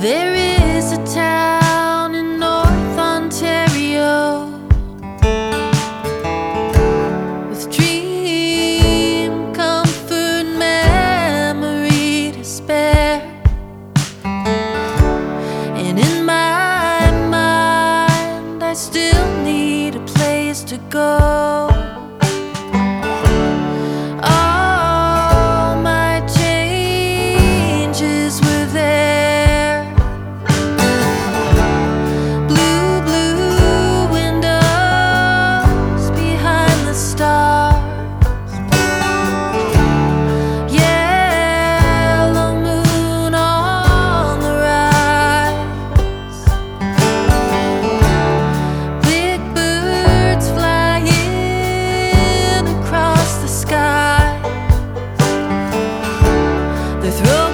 There is a town in North Ontario with dream, comfort, memory to spare. And in my mind, I still need a place to go. All my changes were there. Blue, blue windows behind the stars. Yellow moon on the rise. Big birds flying across the sky. They're throwing